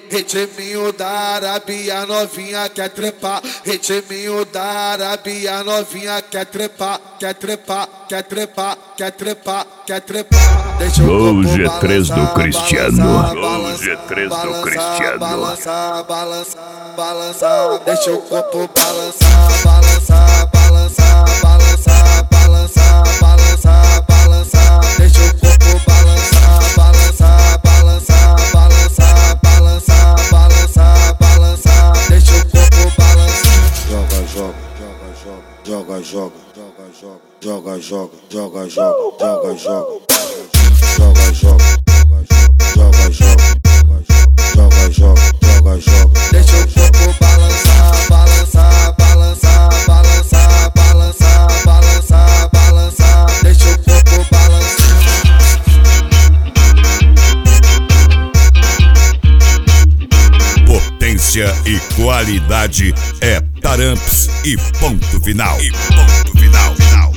Ritminho da Arábia, novinha quer trepar. Ritminho da Arábia, novinha quer trepar, quer trepar, quer trepar, quer trepar, quer trepar. Deixa o G3 do Cristiano. O G3 do Cristiano. Balançar, balançar, balançar. Deixa o corpo balançar, balançar, balançar, balançar, balançar, balançar, balançar. Deixa o corpo balançar, balançar, balançar, balançar, balançar, balançar, balançar. Deixa o corpo balançar. Joga, joga, joga, joga, joga, joga, joga, joga, joga, joga, joga, joga, joga, joga, joga, joga, joga, joga. Deixa o corpo balançar, balançar, balançar, balançar, balançar, balançar, balançar. Deixa o corpo balançar. Potência e qualidade é Taramps e ponto final. E ponto final.